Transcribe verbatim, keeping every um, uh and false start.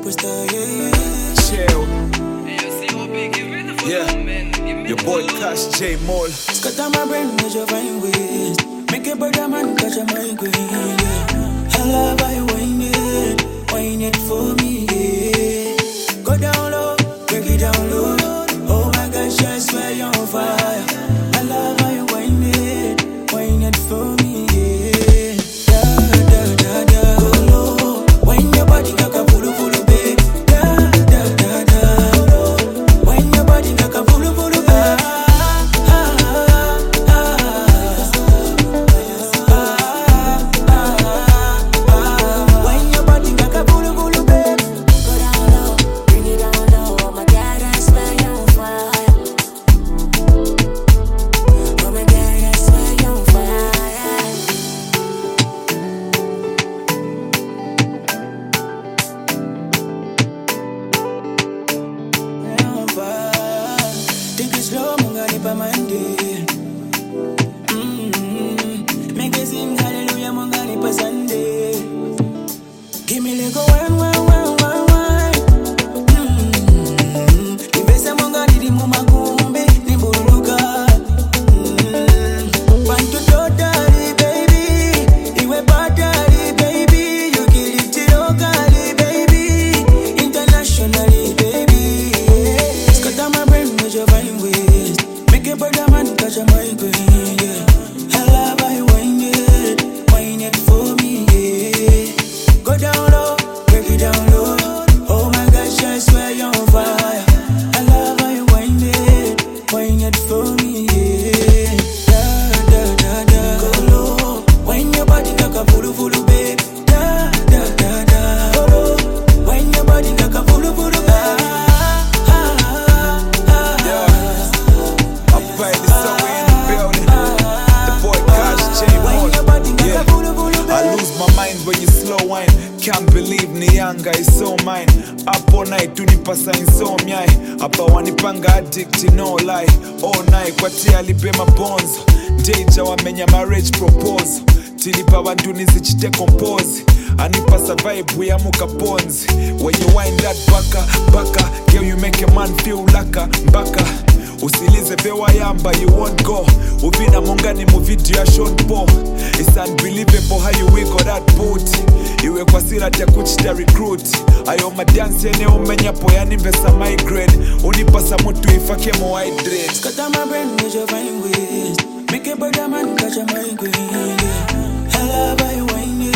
superstar, yeah. Chill. Yeah, your boy Cash J Mall. Scut on my brain with your fine ways. Make a brother man catch a migraine, yeah. I love how you whine it, whine it for me, yeah. Go down low, break it down low. Oh my gosh, I swear you're on fire. I love how you whine it, whine it for me, yeah. Da da da da. Go low, whine your body like a pulu pulu, babe. Da da da da. Whine your body like a pulu pulu, babe. Can't believe ni yanga is so mine. Up all night tunipasa insomnia. Apa wanipanga addict no lie. All night kwa tia lipe mabonzo. Deja wamenya marriage propose. Tilipa wanduni zichite compose. Anipasa vibe ya muka ponzi. When you wind that baka, baka. Girl you make a man feel laka, mbaka. Usilize bewa yamba, you won't go. Uvina mongani mu video ya Sean Paul. It's unbelievable how you wiggle that booty. Iwe kwa sira tia kuchita recruit. Ayo madansi ene umenya po yani mbesa migraine. Unipasa mutu ifake mo hydrate. Scut on my brain with your fine ways. Make a brother man catch a migraine, yeah. I love how you whine it.